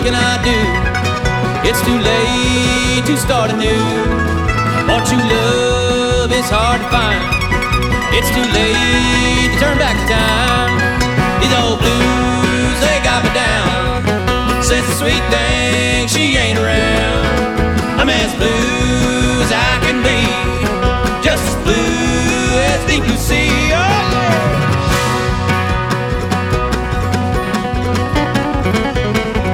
can I do? It's too late to start anew. For true love is hard to find. It's too late to turn back the time. These old blues, they got me down. Since the sweet thing, she ain't around.